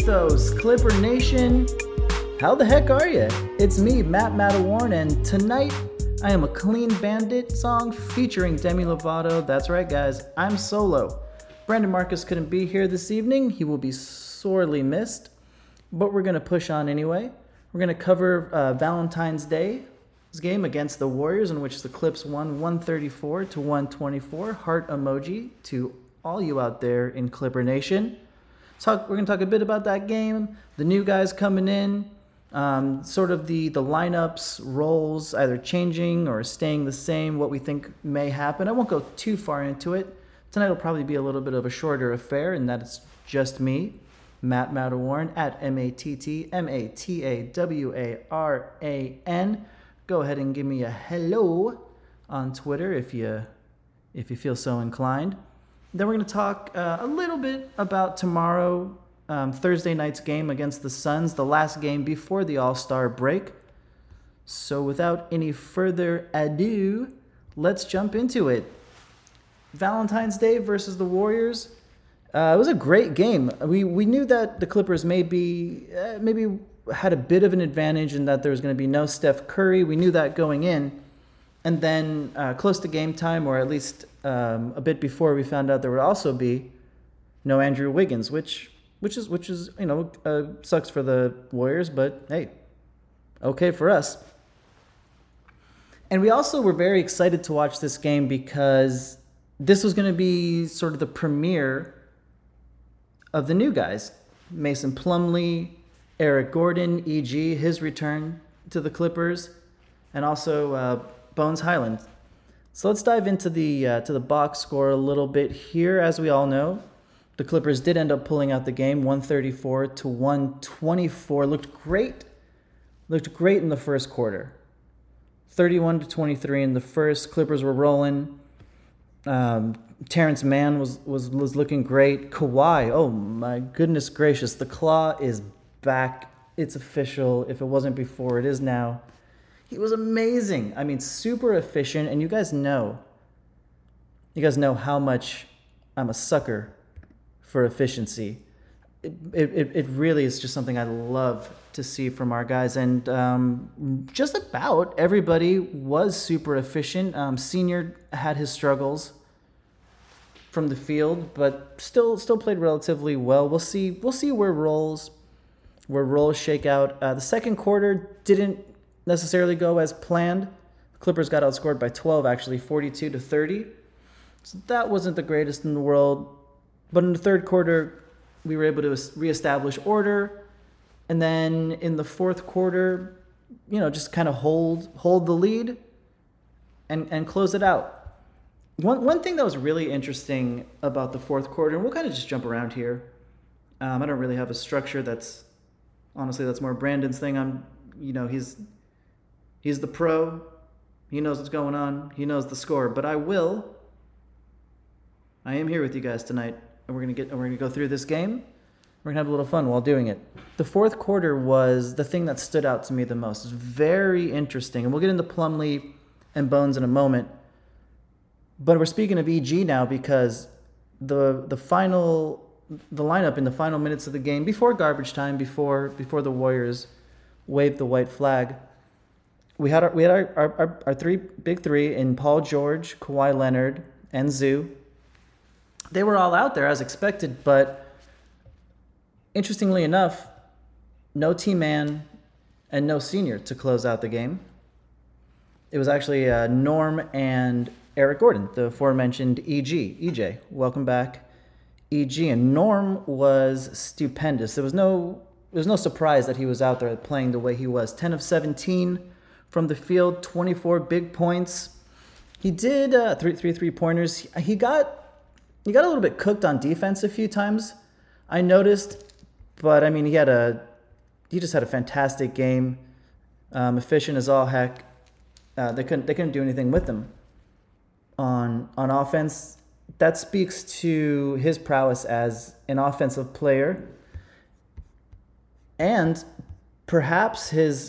Ethos, Clipper Nation. How the heck are you? It's me, Matt Matawarn, and tonight I am a Clean Bandit song featuring Demi Lovato. That's right, guys, I'm solo. Brandon Marcus couldn't be here this evening. He will be sorely missed, but we're going to push on anyway. We're going to cover Valentine's Day's game against the Warriors, in which the Clips won 134 to 124. Heart emoji to all you out there in Clipper Nation. We're going to talk a bit about that game, the new guys coming in, sort of the lineups, roles, either changing or staying the same, what we think may happen. I won't go too far into it. Tonight will probably be a little bit of a shorter affair, and that it's just me, Matt Matawarn, at MattMatawaran. Go ahead and give me a hello on Twitter if you feel so inclined. Then we're going to talk a little bit about tomorrow, Thursday night's game against the Suns, the last game before the All-Star break. So without any further ado, let's jump into it. Valentine's Day versus the Warriors. It was a great game. We knew that the Clippers maybe had a bit of an advantage in that there was going to be no Steph Curry. We knew that going in. And then close to game time, or at least a bit before, we found out there would also be no Andrew Wiggins, which is sucks for the Warriors, but hey, okay for us. And we also were very excited to watch this game because this was going to be sort of the premiere of the new guys. Mason Plumlee, Eric Gordon, E.G., his return to the Clippers, and also Bones Hyland. So let's dive into the box score a little bit here. As we all know, the Clippers did end up pulling out the game, 134 to 124. Looked great in the first quarter. 31 to 23 in the first. Clippers were rolling. Terrence Mann was looking great. Kawhi, oh my goodness gracious, the claw is back. It's official. If it wasn't before, it is now. He was amazing. I mean, super efficient. And you guys know how much I'm a sucker for efficiency. It really is just something I love to see from our guys. And just about everybody was super efficient. Senior had his struggles from the field, but still played relatively well. We'll see where roles shake out. The second quarter didn't necessarily go as planned. The Clippers got outscored by 12, actually, 42 to 30. So that wasn't the greatest in the world. But in the third quarter, we were able to reestablish order. And then in the fourth quarter, just kind of hold the lead and close it out. One thing that was really interesting about the fourth quarter, and we'll kind of just jump around here. I don't really have a structure that's more Brandon's thing. He's the pro. He knows what's going on. He knows the score. But I am here with you guys tonight, and we're gonna go through this game. We're gonna have a little fun while doing it. The fourth quarter was the thing that stood out to me the most. It was very interesting, and we'll get into Plumlee and Bones in a moment. But we're speaking of EG now because the lineup in the final minutes of the game, before garbage time, before the Warriors waved the white flag, we had our big three in Paul George, Kawhi Leonard, and Zoo. They were all out there as expected, but interestingly enough, no T-Man and no Senior to close out the game. It was actually Norm and Eric Gordon, the aforementioned EJ. Welcome back, EG. And Norm was stupendous. There was no surprise that he was out there playing the way he was. 10 of 17 from the field, 24 big points. He did three pointers. He got a little bit cooked on defense a few times, I noticed. But I mean, he just had a fantastic game. Efficient as all heck. They couldn't do anything with him on offense. That speaks to his prowess as an offensive player, and perhaps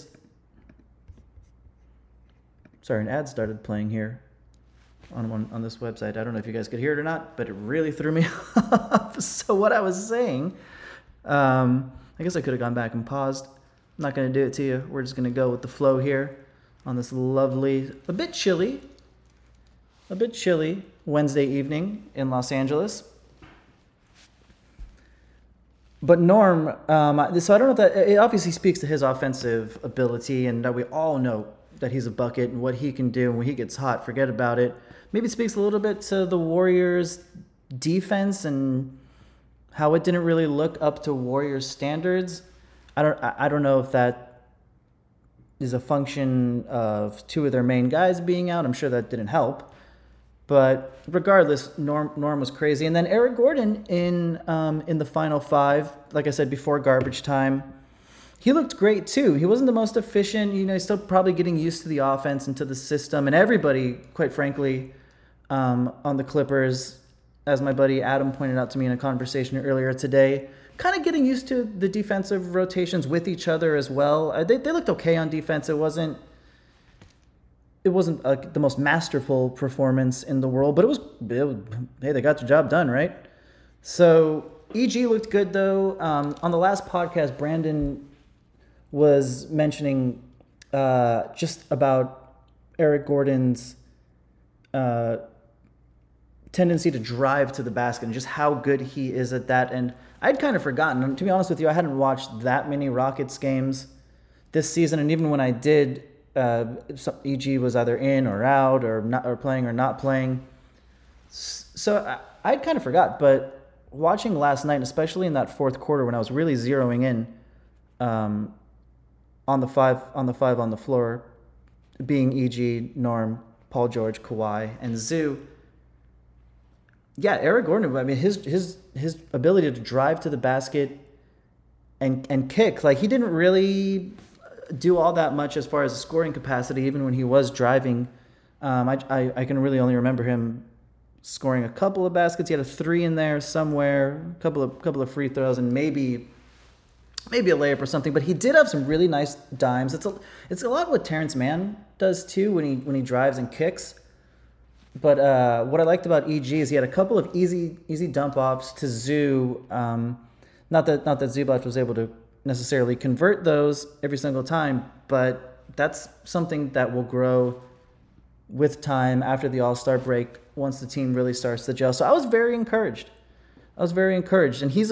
an ad started playing here on this website. I don't know if you guys could hear it or not, but it really threw me off. So what I was saying I guess I could have gone back and paused. I'm not going to do it to you. We're just going to go with the flow here on this lovely, a bit chilly Wednesday evening in Los Angeles. But Norm, so I don't know if that, it obviously speaks to his offensive ability, and that we all know that he's a bucket and what he can do. And when he gets hot, forget about it. Maybe it speaks a little bit to the Warriors' defense and how it didn't really look up to Warriors' standards. I don't know if that is a function of two of their main guys being out. I'm sure that didn't help. But regardless, Norm was crazy. And then Eric Gordon in the final five, like I said before, garbage time. He looked great too. He wasn't the most efficient. He's still probably getting used to the offense and to the system. And everybody, quite frankly, on the Clippers, as my buddy Adam pointed out to me in a conversation earlier today, kind of getting used to the defensive rotations with each other as well. They looked okay on defense. It wasn't the most masterful performance in the world, but hey, they got the job done, right? So EG looked good though. On the last podcast, Brandon was mentioning just about Eric Gordon's tendency to drive to the basket and just how good he is at that. And I'd kind of forgotten. And to be honest with you, I hadn't watched that many Rockets games this season, and even when I did, EG was either in or out or not, or playing or not playing. So I'd kind of forgot. But watching last night, especially in that fourth quarter when I was really zeroing in on the five on the floor, being EG, Norm, Paul George, Kawhi, and Zoo. Yeah, Eric Gordon. I mean, his ability to drive to the basket and kick, like he didn't really do all that much as far as scoring capacity, even when he was driving. I can really only remember him scoring a couple of baskets. He had a three in there somewhere, a couple of free throws, and maybe a layup or something. But he did have some really nice dimes. It's a lot what Terrence Mann does too when he drives and kicks. But what I liked about EG is he had a couple of easy dump offs to Zoo. Not that Zubac was able to necessarily convert those every single time, but that's something that will grow with time after the All-Star break once the team really starts to gel. So I was very encouraged. And he's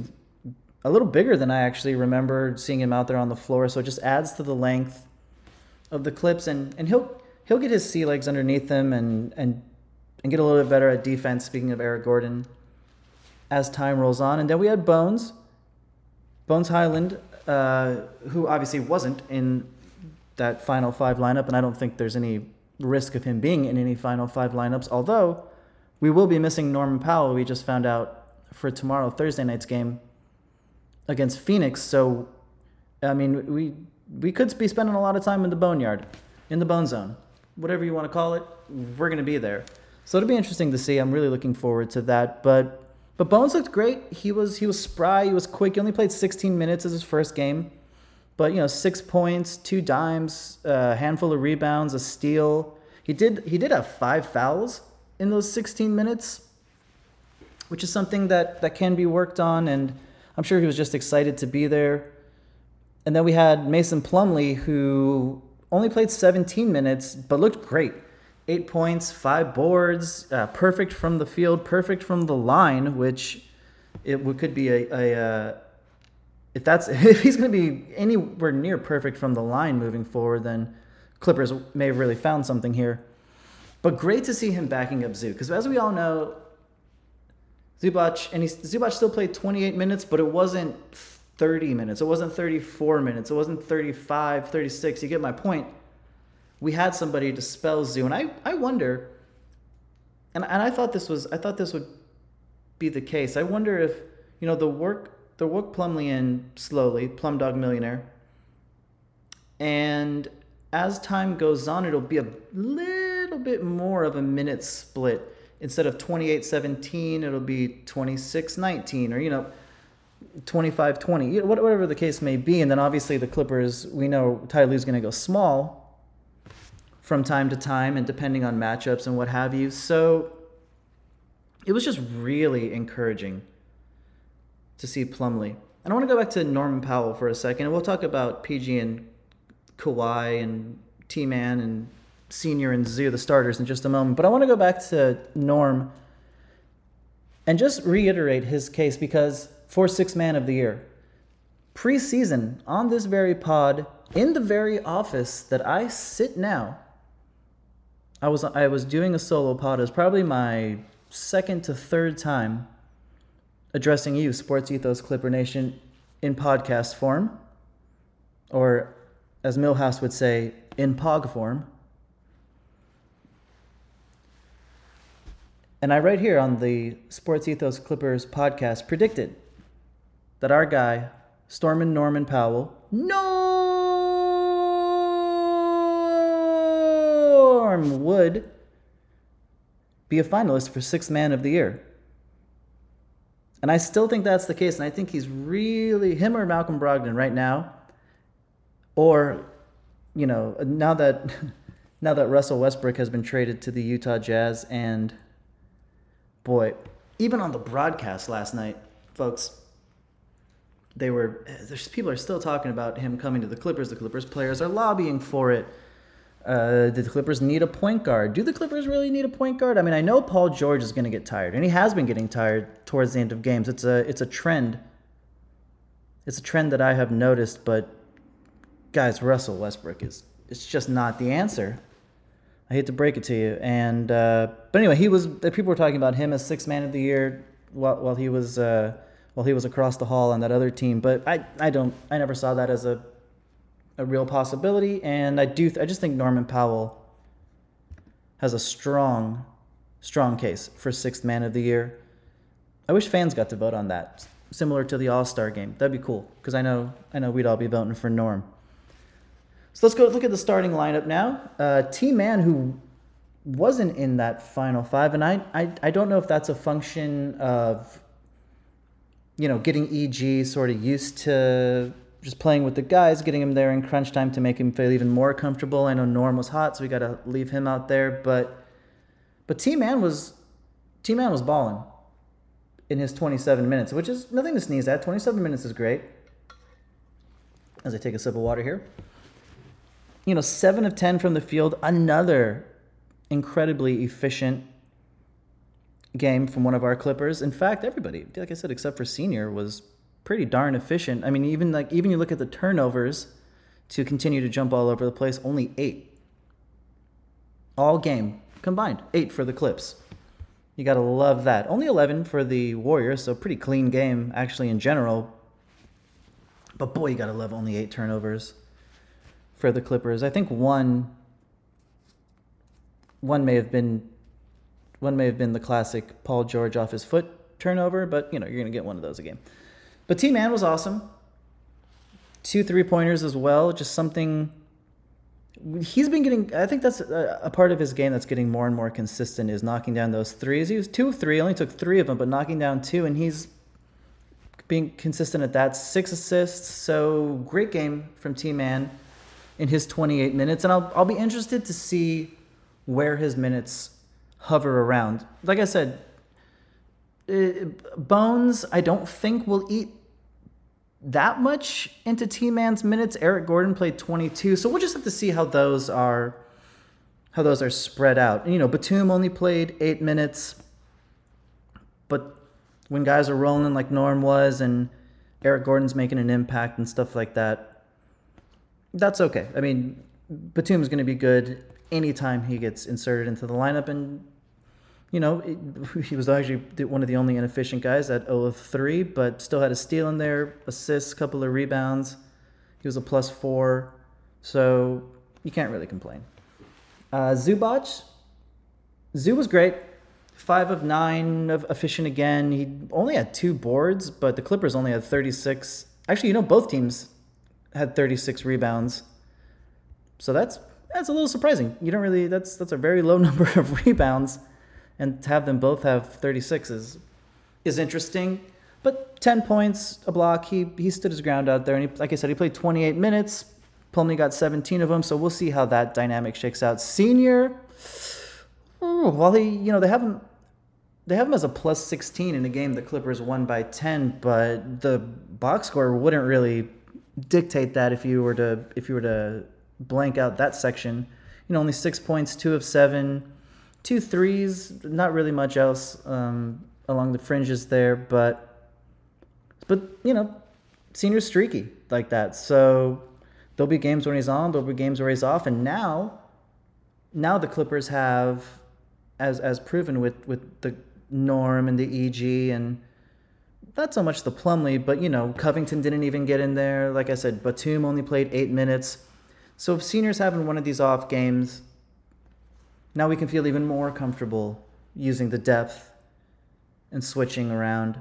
a little bigger than I actually remember seeing him out there on the floor, so it just adds to the length of the Clips, and he'll get his sea legs underneath him and get a little bit better at defense, speaking of Eric Gordon, as time rolls on. And then we had Bones Highland, who obviously wasn't in that Final Five lineup, and I don't think there's any risk of him being in any Final Five lineups, although we will be missing Norman Powell, we just found out, for tomorrow, Thursday night's game against Phoenix. So, I mean, we could be spending a lot of time in the boneyard, in the bone zone, whatever you want to call it. We're going to be there. So it'll be interesting to see. I'm really looking forward to that. But Bones looked great. He was spry. He was quick. He only played 16 minutes as his first game. But, 6 points, 2 dimes, a handful of rebounds, a steal. He did have 5 fouls in those 16 minutes, which is something that can be worked on. And I'm sure he was just excited to be there. And then we had Mason Plumlee, who only played 17 minutes, but looked great. 8 points, 5 boards, perfect from the field, perfect from the line, which could be if he's going to be anywhere near perfect from the line moving forward, then Clippers may have really found something here. But great to see him backing up Zoo, because as we all know, Zubac still played 28 minutes, but it wasn't 30 minutes. It wasn't 34 minutes. It wasn't 35, 36. You get my point. We had somebody to spell Zoo, and I wonder, and I thought this would be the case. I wonder if the work Plumlee in slowly, Plum Dog Millionaire, and as time goes on, it'll be a little bit more of a minute split. Instead of 28-17, it'll be 26-19, or 25-20, whatever the case may be. And then obviously the Clippers, we know Ty Lue's going to go small from time to time, and depending on matchups and what have you. So it was just really encouraging to see Plumlee. And I want to go back to Norman Powell for a second, and we'll talk about PG and Kawhi and T-Man and Senior and Zoo, the starters, in just a moment. But I want to go back to Norm and just reiterate his case, because for Sixth Man of the Year, preseason, on this very pod, in the very office that I sit now, I was doing a solo pod. It was probably my second to third time addressing you, Sports Ethos Clipper Nation, in podcast form, or as Milhouse would say, in pog form. And I, right here on the Sports Ethos Clippers podcast, predicted that our guy, Stormin' Norman Powell, Norm, would be a finalist for Sixth Man of the Year. And I still think that's the case, and I think he's really, him or Malcolm Brogdon right now, or, now that Russell Westbrook has been traded to the Utah Jazz, and boy, even on the broadcast last night, folks, people are still talking about him coming to the Clippers. The Clippers players are lobbying for it. Did the Clippers need a point guard? Do the Clippers really need a point guard? I mean, I know Paul George is going to get tired, and he has been getting tired towards the end of games. It's a trend. It's a trend that I have noticed, but guys, Russell Westbrook it's just not the answer. I hate to break it to you. And but anyway, people were talking about him as Sixth Man of the Year while he was across the hall on that other team. But I never saw that as a real possibility, and I just think Norman Powell has a strong case for Sixth Man of the Year. I wish fans got to vote on that, similar to the All-Star game. That'd be cool, because I know we'd all be voting for Norm. So let's go look at the starting lineup now. T-Man, who wasn't in that final five, and I don't know if that's a function of getting EG sort of used to just playing with the guys, getting him there in crunch time to make him feel even more comfortable. I know Norm was hot, so we got to leave him out there. But T-Man was balling in his 27 minutes, which is nothing to sneeze at. 27 minutes is great. As I take a sip of water here. 7 of 10 from the field. Another incredibly efficient game from one of our Clippers. In fact, everybody, like I said, except for Senior, was pretty darn efficient. I mean, even you look at the turnovers to continue to jump all over the place, only 8. All game combined, 8 for the Clips. You got to love that. Only 11 for the Warriors, so pretty clean game actually in general. But boy, you got to love only 8 turnovers for the Clippers. I think one may have been the classic Paul George off his foot turnover, but you're going to get one of those a game. But T-Man was awesome. 2 3-pointers as well. Just something he's been getting. I think that's a part of his game that's getting more and more consistent, is knocking down those threes. He was 2 of 3, only took 3 of them, but knocking down 2, and he's being consistent at that. 6 assists. So great game from T-Man in his 28 minutes, and I'll be interested to see where his minutes hover around. Like I said, Bones, I don't think will eat that much into T-Man's minutes. Eric Gordon played 22, so we'll just have to see how those are spread out. And, Batum only played 8 minutes, but when guys are rolling like Norm was, and Eric Gordon's making an impact and stuff like that, that's okay. I mean, Batum's going to be good anytime he gets inserted into the lineup, and he was actually one of the only inefficient guys at 0 of 3, but still had a steal in there, assists, couple of rebounds. He was a +4, so you can't really complain. Zubac. Zoo was great. 5 of 9 of efficient again. He only had 2 boards, but the Clippers only had 36. Actually, both teams had 36 rebounds. So that's a little surprising. That's a very low number of rebounds. And to have them both have 36 is interesting. But 10 points, a block. He stood his ground out there. And like I said, he played 28 minutes. Plumlee got 17 of them. So we'll see how that dynamic shakes out. Senior, while they haven't they have him as a plus 16 in a game the Clippers won by 10, but the box score wouldn't really dictate that if you were to blank out that section. Only 6 points, 2 of 7, 2 threes, not really much else along the fringes there, but Senior's streaky like that. So there'll be games when he's on, there'll be games where he's off, and now the Clippers have, as proven with the Norm and the EG, and not so much the Plumlee, but Covington didn't even get in there. Like I said, Batum only played 8 minutes. So if Senior's having one of these off games, now we can feel even more comfortable using the depth and switching around.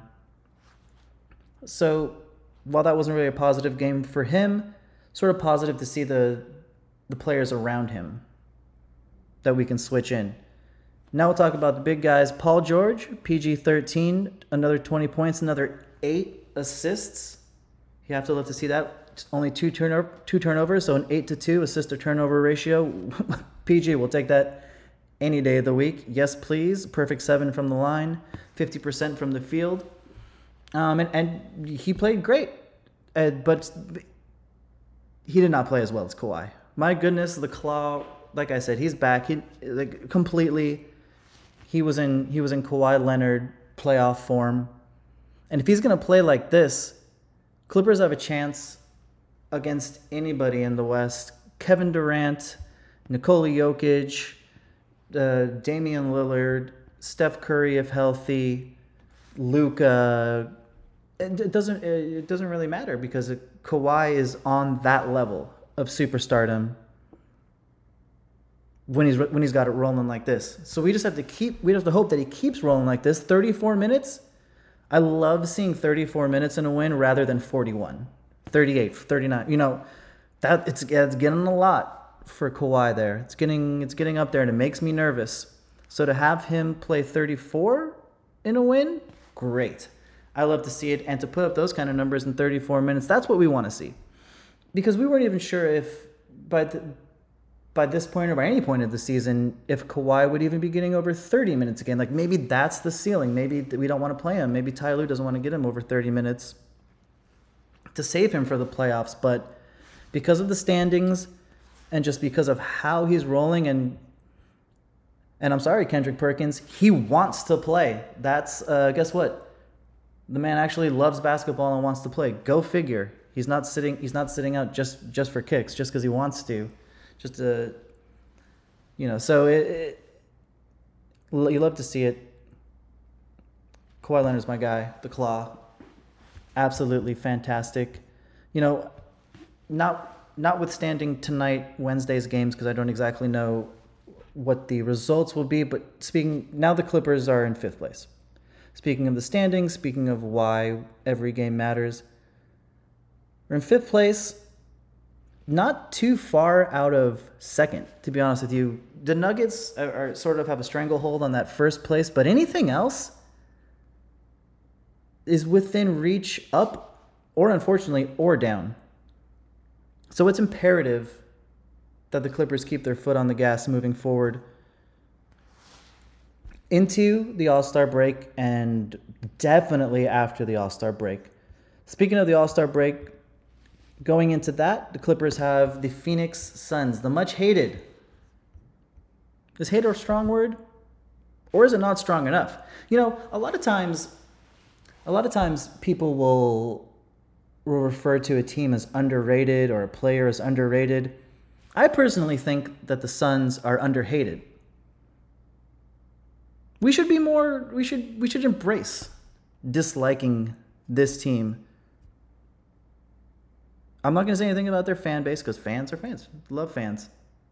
So while that wasn't really a positive game for him, sort of positive to see the players around him that we can switch in. Now we'll talk about the big guys. Paul George, PG-13, another 20 points, another 8 assists. You have to love to see that. Only two turnovers, so an 8-2 assist to turnover ratio. PG, we'll take that any day of the week. Yes, please. Perfect 7 from the line, 50% from the field. And he played great, but he did not play as well as Kawhi. My goodness, the Claw, like I said, he's back. Completely. He was in Kawhi Leonard playoff form, and if he's gonna play like this, Clippers have a chance against anybody in the West. Kevin Durant, Nikola Jokic, Damian Lillard, Steph Curry if healthy, Luka. It doesn't really matter because Kawhi is on that level of superstardom when he's got it rolling like this. So we have to hope that he keeps rolling like this. 34 minutes. I love seeing 34 minutes in a win rather than 41, 38, 39. That it's getting a lot for Kawhi there. It's getting up there, and it makes me nervous. So to have him play 34 in a win, great. I love to see it, and to put up those kind of numbers in 34 minutes, that's what we want to see. Because we weren't even sure if by this point or by any point of the season, if Kawhi would even be getting over 30 minutes again. Like maybe that's the ceiling. Maybe we don't want to play him. Maybe Ty Lue doesn't want to get him over 30 minutes to save him for the playoffs. But because of the standings and just because of how he's rolling, and I'm sorry, Kendrick Perkins, he wants to play. That's guess what? The man actually loves basketball and wants to play. Go figure. He's not sitting out just for kicks, just because he wants to. Just so you love to see it. Kawhi Leonard's my guy, the Claw. Absolutely fantastic. Notwithstanding Wednesday's games, because I don't exactly know what the results will be, but now the Clippers are in 5th place. Speaking of the standings, speaking of why every game matters, we're in 5th place. Not too far out of 2nd, to be honest with you. The Nuggets are sort of have a stranglehold on that 1st place, but anything else is within reach, up, or unfortunately, or down. So it's imperative that the Clippers keep their foot on the gas moving forward into the All-Star break, and definitely after the All-Star break. Speaking of the All-Star break, going into that, the Clippers have the Phoenix Suns, the much hated. Is hate a strong word? Or is it not strong enough? A lot of times people will refer to a team as underrated or a player as underrated. I personally think that the Suns are underhated. We should embrace disliking this team. I'm not going to say anything about their fan base because fans are fans. Love fans.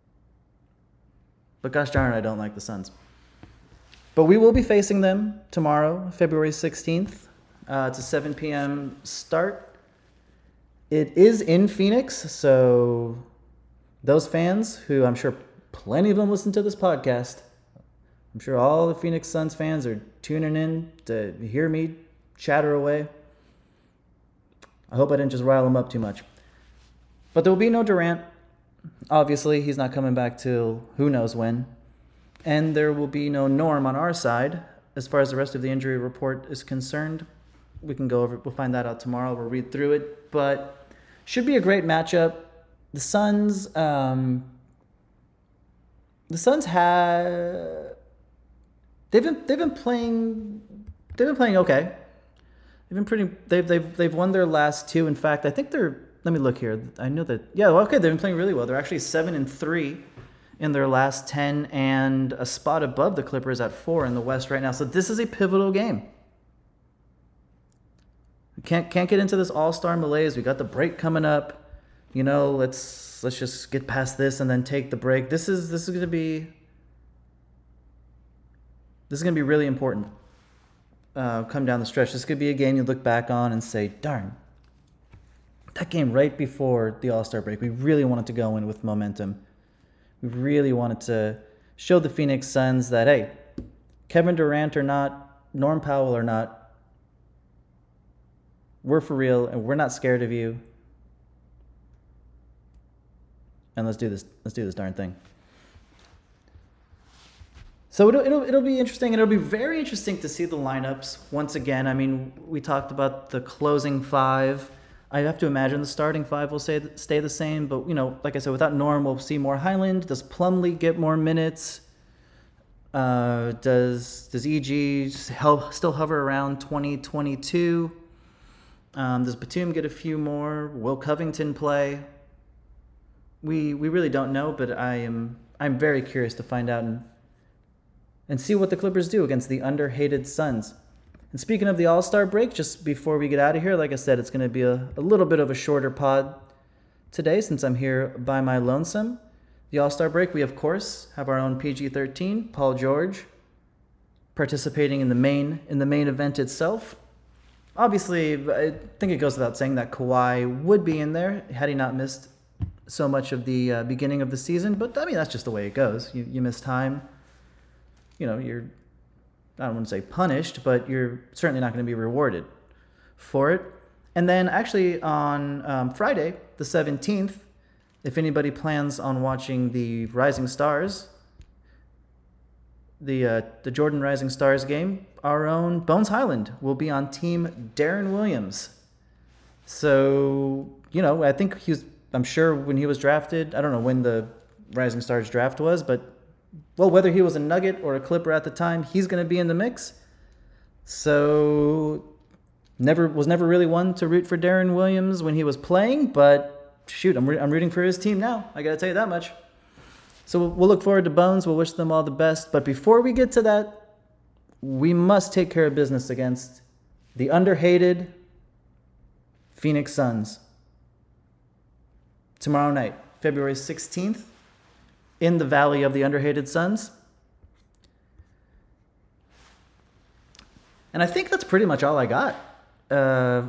But gosh darn it, I don't like the Suns. But we will be facing them tomorrow, February 16th. It's a 7 p.m. start. It is in Phoenix, so those fans who I'm sure plenty of them listen to this podcast, I'm sure all the Phoenix Suns fans are tuning in to hear me chatter away. I hope I didn't just rile them up too much. But there will be no Durant. Obviously, he's not coming back till who knows when. And there will be no Norm on our side. as far as the rest of the injury report is concerned. We'll find that out tomorrow. We'll read through it, but should be a great matchup. The Suns have they've been playing okay. They've won their last two. In fact, I think let me look here. I know that they've been playing really well. They're actually 7-3 in their last 10 and a spot above the Clippers at 4 in the West right now. So this is a pivotal game. We can't get into this all-star malaise. We got the break coming up. Let's just get past this and then take the break. This is going to be really important. Come down the stretch. This could be a game you look back on and say, darn, that game right before the All-Star break, we really wanted to go in with momentum. We really wanted to show the Phoenix Suns that, hey, Kevin Durant or not, Norm Powell or not, we're for real and we're not scared of you. And let's do this darn thing. So it'll be interesting, and it'll be very interesting to see the lineups once again. I mean, we talked about the closing five. I have to imagine the starting five will stay the same, but like I said, without Norm, we'll see more Highland. Does Plumlee get more minutes? Does EG still hover around 2022? Does Batum get a few more? Will Covington play? We really don't know, but I'm very curious to find out and see what the Clippers do against the under-hated Suns. And speaking of the All-Star break, just before we get out of here, like I said, it's going to be a little bit of a shorter pod today since I'm here by my lonesome. The All-Star break, we of course have our own PG-13, Paul George, participating in the main event itself. Obviously, I think it goes without saying that Kawhi would be in there had he not missed so much of the beginning of the season. But I mean, that's just the way it goes. You miss time. You're, I don't want to say punished, but you're certainly not going to be rewarded for it. And then actually on Friday, the 17th, if anybody plans on watching the Rising Stars, the Jordan Rising Stars game, our own Bones Highland will be on Team Darren Williams. So, I think I'm sure when he was drafted, I don't know when the Rising Stars draft was, but whether he was a Nugget or a Clipper at the time, he's going to be in the mix. So, was never really one to root for Darren Williams when he was playing, but shoot, I'm rooting for his team now. I got to tell you that much. So we'll look forward to Bones. We'll wish them all the best. But before we get to that, we must take care of business against the under-hated Phoenix Suns. Tomorrow night, February 16th, in the Valley of the Under-Hated Suns. And I think that's pretty much all I got to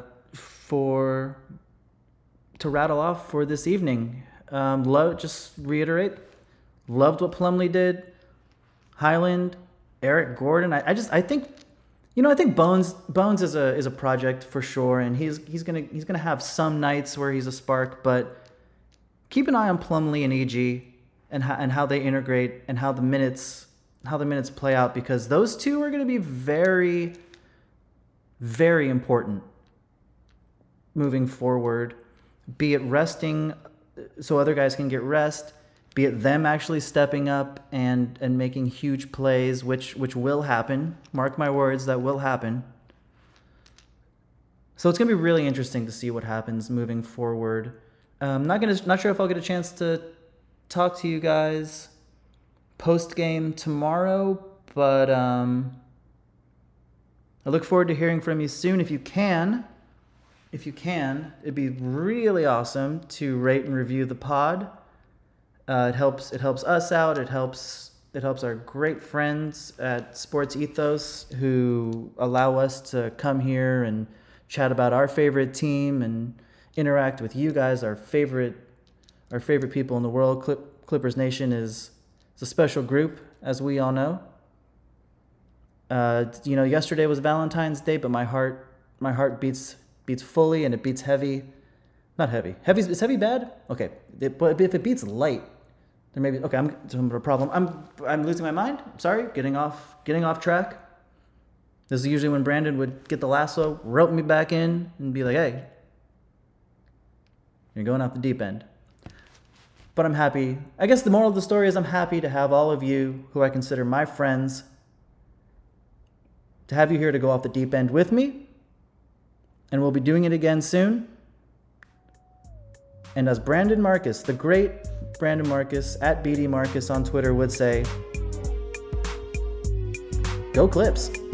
rattle off for this evening. Just reiterate, loved what Plumlee did. Highland, Eric Gordon. I think Bones is a project for sure, and he's gonna have some nights where he's a spark, but keep an eye on Plumlee and EG and how they integrate and how the minutes play out, because those two are going to be very, very important moving forward. Be it resting so other guys can get rest, be it them actually stepping up and making huge plays, which will happen. Mark my words, that will happen. So it's going to be really interesting to see what happens moving forward. Not sure if I'll get a chance to talk to you guys post game tomorrow, but I look forward to hearing from you soon. If you can, it'd be really awesome to rate and review the pod. It helps us out. It helps our great friends at Sports Ethos who allow us to come here and chat about our favorite team and interact with you guys, our favorite people in the world. Clippers Nation is a special group, as we all know. Yesterday was Valentine's Day, but my heart beats fully, and it beats heavy. Not heavy. Is heavy bad? Okay, but if it beats light, then maybe okay. I'm a problem. I'm losing my mind. Sorry, getting off track. This is usually when Brandon would get the lasso, rope me back in, and be like, hey, you're going off the deep end. But I'm happy. I guess the moral of the story is I'm happy to have all of you who I consider my friends, to have you here to go off the deep end with me. And we'll be doing it again soon. And as Brandon Marcus, the great Brandon Marcus, at BD Marcus on Twitter would say, go Clips.